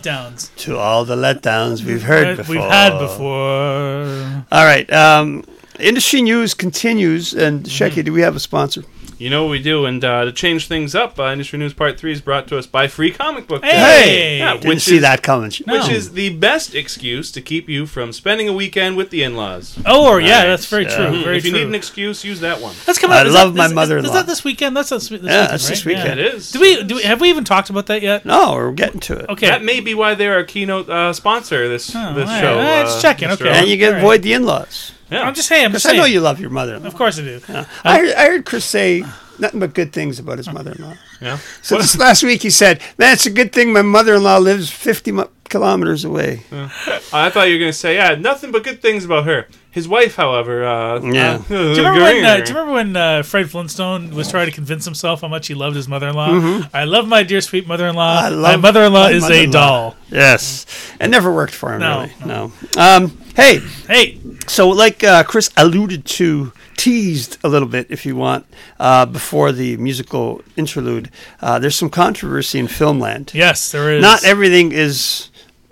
To all the letdowns we've heard before. We've had before. All right. Industry news continues. And Shecky, do we have a sponsor? You know what we do, and to change things up, Industry News Part 3 is brought to us by Free Comic Book Day. Hey! Didn't see that coming. Which is the best excuse to keep you from spending a weekend with the in-laws. That's very true. Very if you need an excuse, use that one. That's coming up. I love my mother-in-law. Is that this weekend? That's this weekend, that's this weekend. It is. Have we even talked about that yet? No, we're getting to it. Okay. That may be why they're our keynote sponsor this show. Just checking. Okay. And you can avoid the in-laws. Yeah. I'm just saying. I know you love your mother-in-law. Of course I do. I heard Chris say nothing but good things about his mother-in-law. Yeah. So this last week he said, "Man, it's a good thing my mother-in-law lives 50 kilometers away." Yeah. I thought you were going to say, nothing but good things about her. His wife, however, do you remember when Fred Flintstone was trying to convince himself how much he loved his mother-in-law? Mm-hmm. I love my dear sweet mother-in-law. My mother-in-law is a doll. Yes. It never worked for him, really. No. Hey. So like Chris alluded to, teased a little bit, if you want, before the musical interlude, there's some controversy in Filmland. Yes, there is. Not everything is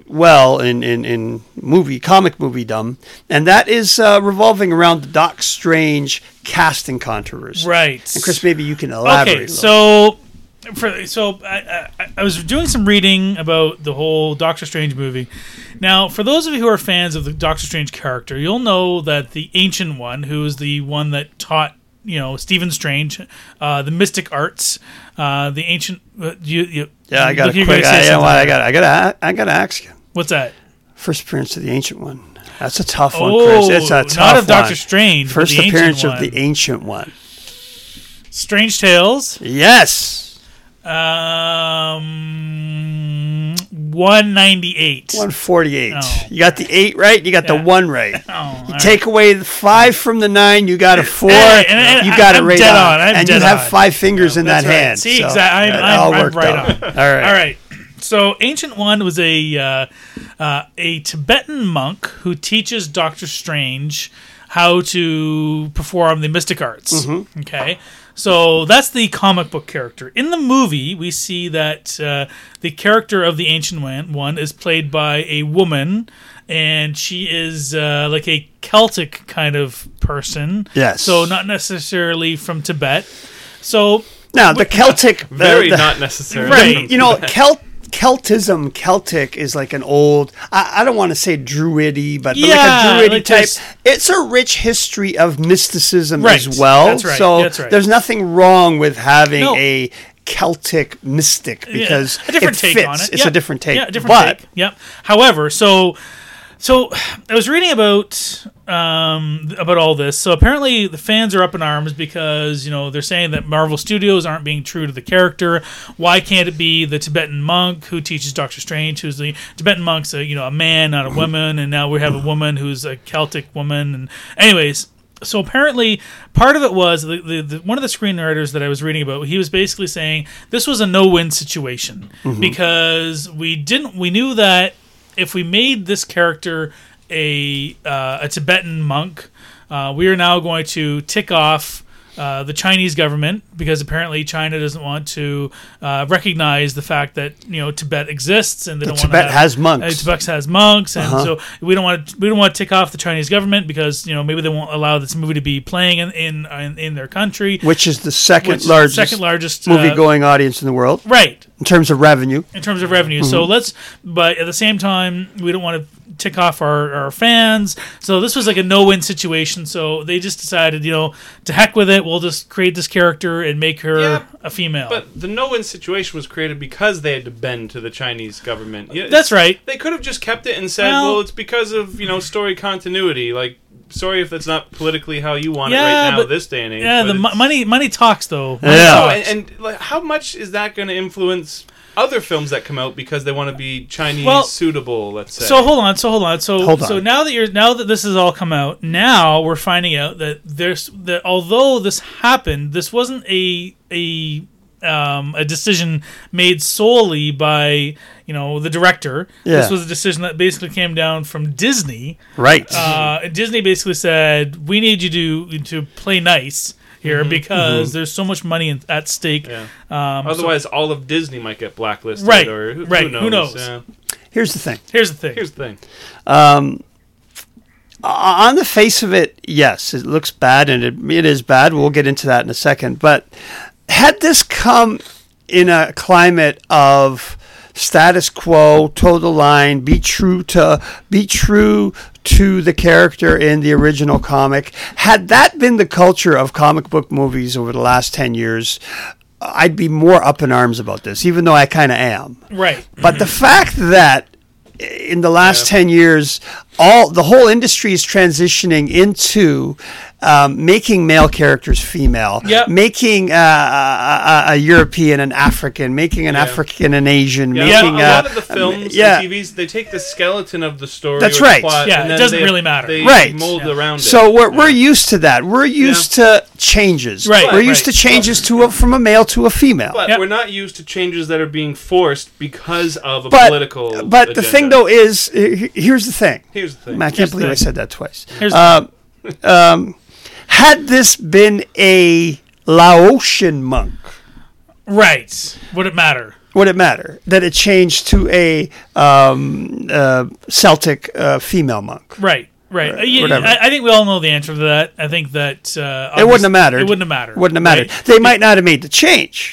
in comic movie dumb, and that is revolving around the Doc Strange casting controversy. Right. And Chris, maybe you can elaborate. Okay, so I was doing some reading about the whole Doctor Strange movie. Now, for those of you who are fans of the Doctor Strange character, you'll know that the Ancient One, who is the one that taught Stephen Strange the mystic arts, the ancient. I got a quick. I got to ask you. What's that? First appearance of the Ancient One. That's a tough one, Chris. It's a tough not of Doctor Strange. First appearance of the Ancient One. Strange Tales. Yes. 198. 148. Oh. You got the 8 right. You got the 1 right. You take away the 5 from the 9. You got a 4. And you got it right on. And you have 5 fingers in that hand. See, exactly. I'm right on. All right. So, Ancient One was a Tibetan monk who teaches Doctor Strange how to perform the mystic arts. Mm-hmm. Okay. So that's the comic book character. In the movie, we see that the character of the Ancient One is played by a woman, and she is like a Celtic kind of person. Yes. So not necessarily from Tibet. So now the Celtic, not necessarily, right? Celtic is like an old, I don't want to say druidy, but like a druidy type. It's a rich history of mysticism as well. That's right. So there's nothing wrong with having a Celtic mystic because a different take fits. on it. It's a different take. Yeah, a different take. Yep. However, so I was reading about all this. So apparently the fans are up in arms because they're saying that Marvel Studios aren't being true to the character. Why can't it be the Tibetan monk who teaches Doctor Strange, who's the Tibetan monk's a man, not a woman, and now we have a woman who's a Celtic woman. And anyways, so apparently part of it was the one of the screenwriters that I was reading about. He was basically saying this was a no-win situation because we knew that if we made this character a Tibetan monk, we are now going to tick off the Chinese government because apparently China doesn't want to recognize the fact that Tibet exists and Tibet has monks. Tibet has monks, and so we don't want to tick off the Chinese government because maybe they won't allow this movie to be playing in their country, which is the second largest movie-going audience in the world, right? In terms of revenue. So but at the same time, we don't want to tick off our fans. So this was like a no-win situation. So they just decided, to heck with it. We'll just create this character and make her a female. But the no-win situation was created because they had to bend to the Chinese government. That's right. They could have just kept it and said, well it's because of, story continuity. Like, sorry if that's not politically how you want it right now, this day and age. Yeah, the money talks, though. And like, how much is that going to influence other films that come out because they want to be Chinese suitable, let's say? So hold on. So now that this has all come out, now we're finding out that although this happened, this wasn't a decision made solely by the director. This was a decision that basically came down from Disney. Right. Disney basically said, we need you to play nice here because there's so much money at stake. Yeah. Otherwise, all of Disney might get blacklisted. Right. Or who knows? Yeah. Here's the thing. On the face of it, yes, it looks bad, and it is bad. We'll get into that in a second. But had this come in a climate of status quo, toe the line, be true to the character in the original comic, had that been the culture of comic book movies over the last 10 years, I'd be more up in arms about this, even though I kind of am. Right. But the fact that in the last 10 years, the whole industry is transitioning into making male characters female, making a European an African, making an African an Asian, making a lot of the films and TVs, they take the skeleton of the story. That's right. Plot, and it doesn't really matter. They mold around it. So we're used to that. We're used to changes. Right. We're used to changes from a male to a female. But we're not used to changes that are being forced because of a political But agenda. The thing, though, is here's the thing. I can't believe I said that twice. Had this been a Laotian monk, right? Would it matter? Would it matter that it changed to a Celtic female monk? Right. I think we all know the answer to that. I think that it wouldn't have mattered. Right. They might not have made the change.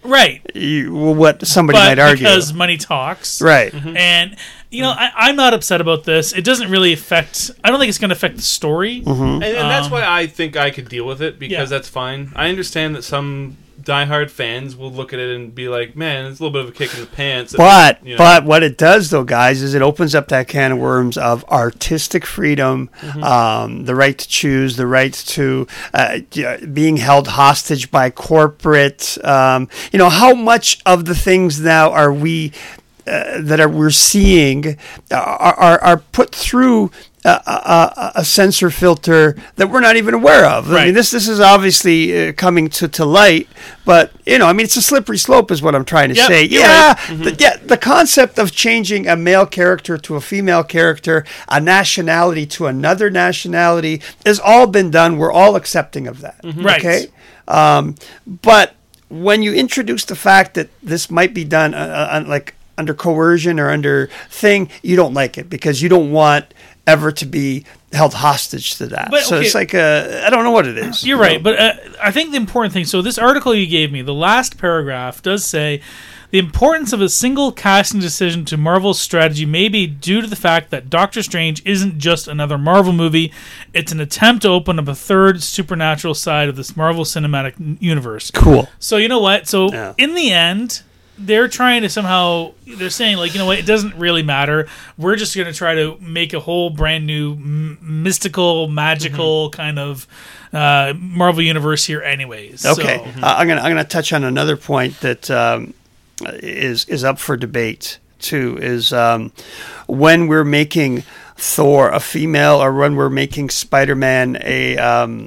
Right. What somebody might argue. Because money talks. Right. Mm-hmm. And, I'm not upset about this. It doesn't really affect... I don't think it's going to affect the story. Mm-hmm. And that's why I think I could deal with it, because that's fine. I understand that some diehard fans will look at it and be like, man, it's a little bit of a kick in the pants. But what it does, though, guys, is it opens up that can of worms of artistic freedom, the right to choose, the right to being held hostage by corporate. How much of the things now are we we're seeing are put through a censor filter that we're not even aware of. Right. I mean, this is obviously coming to light, but it's a slippery slope, is what I'm trying to say. Yeah, right. The concept of changing a male character to a female character, a nationality to another nationality, has all been done. We're all accepting of that. Mm-hmm. Right. Okay, but when you introduce the fact that this might be done like under coercion or under thing, you don't like it because you don't want ever to be held hostage to that. So it's like I don't know what it is. You're right, but I think the important thing, so this article you gave me, the last paragraph does say, the importance of a single casting decision to Marvel's strategy may be due to the fact that Doctor Strange isn't just another Marvel movie, it's an attempt to open up a third supernatural side of this Marvel Cinematic Universe. Cool. So you know what? So in the end, they're trying to somehow, they're saying, like, it doesn't really matter. We're just going to try to make a whole brand new mystical, magical kind of Marvel universe here anyways. Okay. So, I'm gonna touch on another point that is up for debate, too, is when we're making Thor a female or when we're making Spider-Man a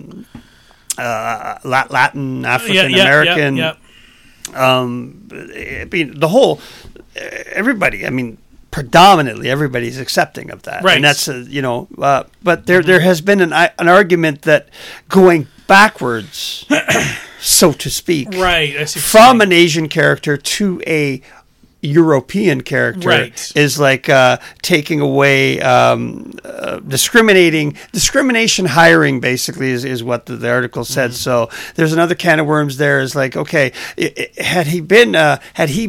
Latin, African-American... I mean, everybody, predominantly everybody's accepting of that. Right. And that's, but there has been an argument that going backwards, so to speak, right, from an Asian character to a European character is like taking away discrimination hiring, basically, is what the article said. So there's another can of worms there. Is like, okay, had he been a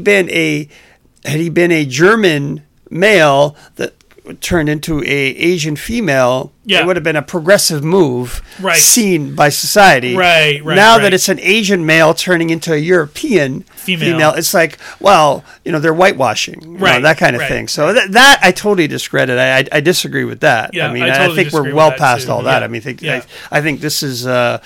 German male that turned into a Asian female, it would have been a progressive move seen by society. Right. Now that it's an Asian male turning into a European female, it's like, well, they're whitewashing, that kind of thing. So that I totally discredit. I disagree with that. Yeah, I think we're well past all that. Yeah. I think this is more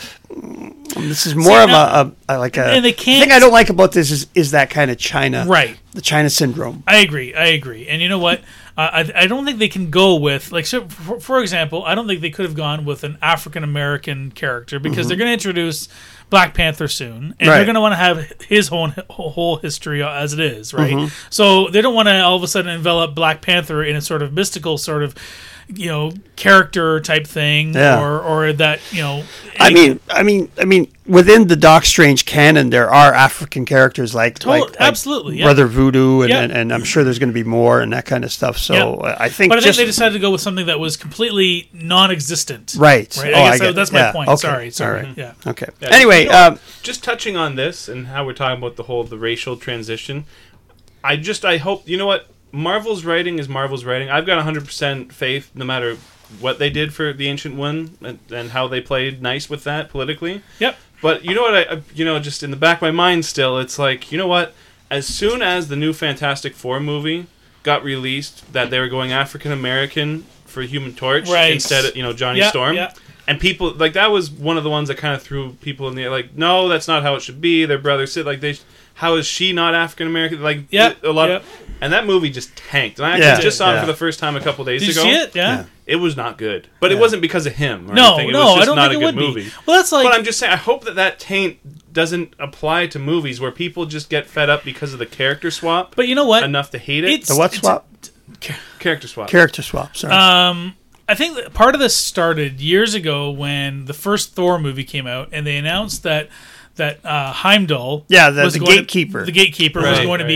of a and they can't, the thing I don't like about this is that kind of China, the China syndrome. I agree. And you know what? I don't think they can go with, like, so for example, I don't think they could have gone with an African American character because they're going to introduce Black Panther soon, and they're going to want to have his whole history as it is, right? So they don't want to all of a sudden envelop Black Panther in a sort of mystical sort of character type thing, or that I mean, within the Doc Strange canon, there are African characters like absolutely, Brother Voodoo, and I'm sure there's going to be more and that kind of stuff. So I think, but I think they decided to go with something that was completely non-existent. Right. I guess that's my point. Okay. Sorry. Right. Yeah. Okay. Yeah, anyway, just touching on this and how we're talking about the racial transition, I hope, what? Marvel's writing is Marvel's writing. I've got 100% faith no matter what they did for the Ancient One and how they played nice with that politically. Yep. But you know what? Just in the back of my mind still, it's like, you know what? As soon as the new Fantastic Four movie got released, that they were going African American for Human Torch instead of, Johnny Storm. Yep. And people, like, that was one of the ones that kind of threw people in the air. Like, no, that's not how it should be. Their brothers sit like how is she not African American? Like, a lot of, and that movie just tanked. And I actually just saw it for the first time a couple days ago. Did you see it? Yeah. It was not good. But it wasn't because of him. Or no, anything. It was just I don't not think a it good would movie. be. Well, that's like. But I'm just saying, I hope that taint doesn't apply to movies where people just get fed up because of the character swap. But you know what? Enough to hate it. The what swap? Character swap. Character swap. Sorry. I think that part of this started years ago when the first Thor movie came out, and they announced that Heimdall, the gatekeeper, was going to be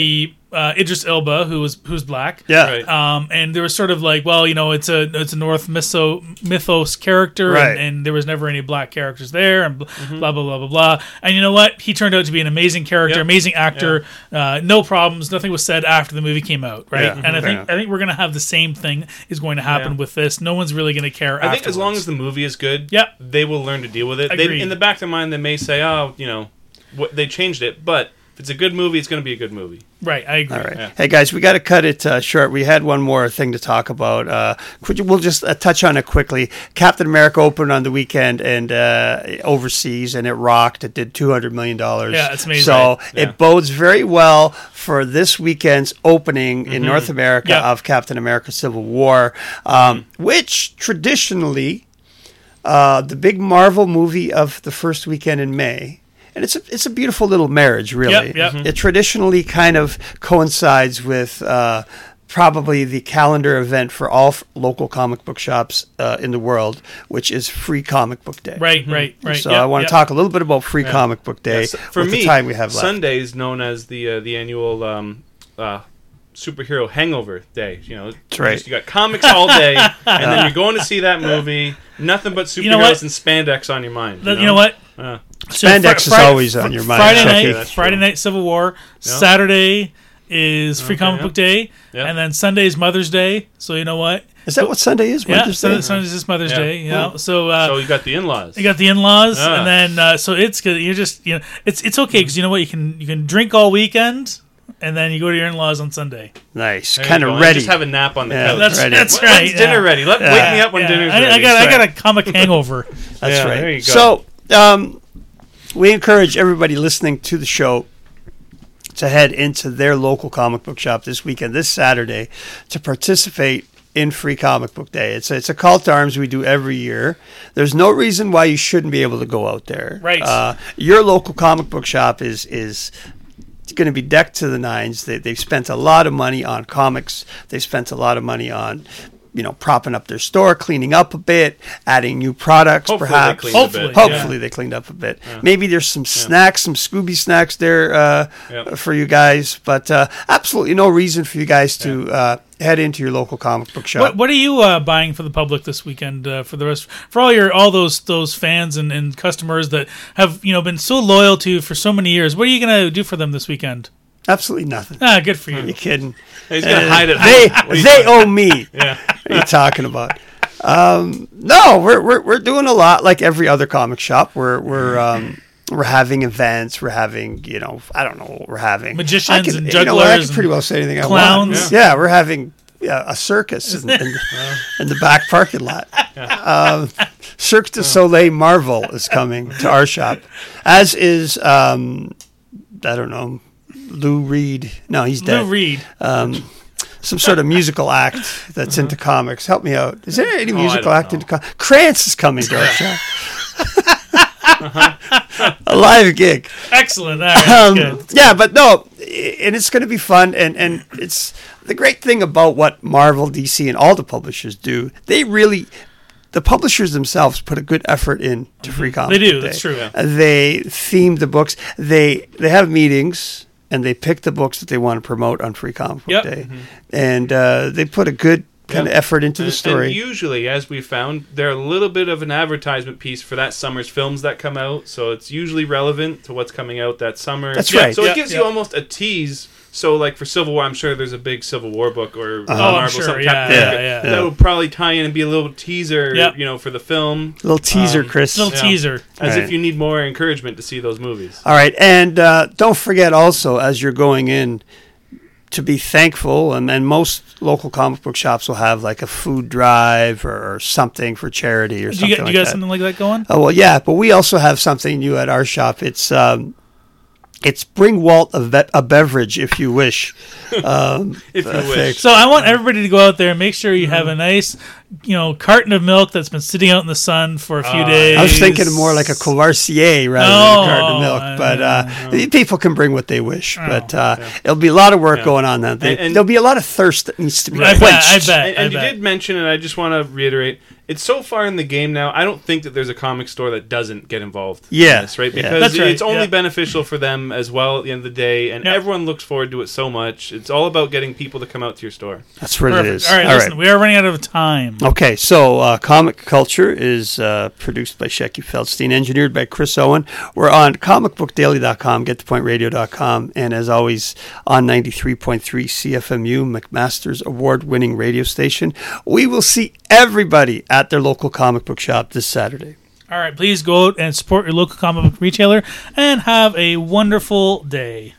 Idris Elba, who's black. Yeah. Right. And there was sort of like, well, it's a North mythos character, right. and there was never any black characters there, and blah blah blah blah blah. And you know what? He turned out to be an amazing character, amazing actor. Yeah. No problems. Nothing was said after the movie came out, right? Yeah. And I think we're gonna have the same thing is going to happen with this. No one's really gonna care. I think as long as the movie is good, they will learn to deal with it. In the back of their mind, they may say, they changed it, but if it's a good movie, it's going to be a good movie. Right, I agree. All right. Yeah. Hey, guys, we got to cut it short. We had one more thing to talk about. We'll just touch on it quickly. Captain America opened on the weekend and overseas, and it rocked. It did $200 million. Yeah, it's amazing. So it bodes very well for this weekend's opening in North America of Captain America Civil War, which traditionally, the big Marvel movie of the first weekend in May. And it's a beautiful little marriage, really. Yep. It traditionally kind of coincides with probably the calendar event for all local comic book shops in the world, which is Free Comic Book Day. Right. So I want to talk a little bit about Free Comic Book Day. Yes. For me, the time we have left. Sunday is known as the annual superhero hangover day. That's right. You got comics all day, and then you're going to see that movie. Nothing but superheroes and spandex on your mind. You know what? Spandex is always on your mind. Friday night, Civil War. Yep. Saturday is Free Comic Book Day, and then Sunday is Mother's Day. So you know what? Is that what Sunday is? Mother's Day? Sunday is Mother's Day. Yeah. So you got the in-laws. You got the in-laws, and then so it's good. You're just it's okay because you know what, you can drink all weekend. And then you go to your in-laws on Sunday. Nice, kind of ready. And just have a nap on the couch. That's right. When's dinner ready? Wake me up when dinner's ready. I got a comic hangover. That's right. There you go. So, we encourage everybody listening to the show to head into their local comic book shop this weekend, this Saturday, to participate in Free Comic Book Day. It's a call to arms we do every year. There's no reason why you shouldn't be able to go out there. Right. Your local comic book shop is going to be decked to the nines. They've spent a lot of money on comics. They've spent a lot of money on, propping up their store, cleaning up a bit, adding new products, perhaps. Hopefully they cleaned up a bit. Yeah. Maybe there's some snacks, some Scooby snacks there for you guys. But absolutely no reason for you guys to head into your local comic book shop. What are you buying for the public this weekend? For all those fans and customers that have been so loyal to you for so many years. What are you going to do for them this weekend? Absolutely nothing. Good for you. You're kidding. He's going to hide it. They owe me. Yeah. What are you talking about? No, we're doing a lot like every other comic shop. We're having events. We're having, I don't know what we're having. Magicians and jugglers. I can pretty well say anything clowns. I want. Yeah, we're having a circus in the back parking lot. Cirque du Soleil Marvel is coming to our shop, as is, I don't know, Lou Reed. No, he's dead. Lou Reed. Some sort of musical act that's into comics. Help me out. Is there any musical act into comics? Krantz is coming to our shop. A live gig. Excellent. All right, good. Yeah, but no, and it's going to be fun. And it's the great thing about what Marvel, DC, and all the publishers do. The publishers themselves put a good effort into Free Comic Book Day. They do. That's true. Yeah. They theme the books. They have meetings. And they pick the books that they want to promote on Free Comic Book Day. And they put a good kind of effort into the story. And usually, as we found, they're a little bit of an advertisement piece for that summer's films that come out. So it's usually relevant to what's coming out that summer. That's right. So it gives you almost a tease. So, like for Civil War, I'm sure there's a big Civil War book or Marvel, something that will probably tie in and be a little teaser, for the film. A little teaser, Chris. Teaser. As if you need more encouragement to see those movies. All right, and don't forget also, as you're going in, to be thankful, and most local comic book shops will have like a food drive or something for charity or something like that. Do you got something like that going? Oh, well, yeah, but we also have something new at our shop. It's bring Walt a beverage if you wish. If you wish. So I want everybody to go out there and make sure you have a nice, carton of milk that's been sitting out in the sun for a few days. I was thinking more like a Courvoisier rather than a carton of milk. But people can bring what they wish. But it'll be a lot of work going on then. There'll be a lot of thirst that needs to be quenched. I bet. And you did mention, and I just want to reiterate, it's so far in the game now, I don't think that there's a comic store that doesn't get involved in this, right? Because it's only beneficial for them as well at the end of the day, and everyone looks forward to it so much. It's all about getting people to come out to your store. That's what it is. All right, listen, we are running out of time. Okay, so Comic Culture is produced by Shecky Feldstein, engineered by Chris Owen. We're on comicbookdaily.com, getthepointradio.com, and as always, on 93.3 CFMU, McMaster's award-winning radio station. We will see everybody at their local comic book shop this Saturday. All right, please go out and support your local comic book retailer and have a wonderful day.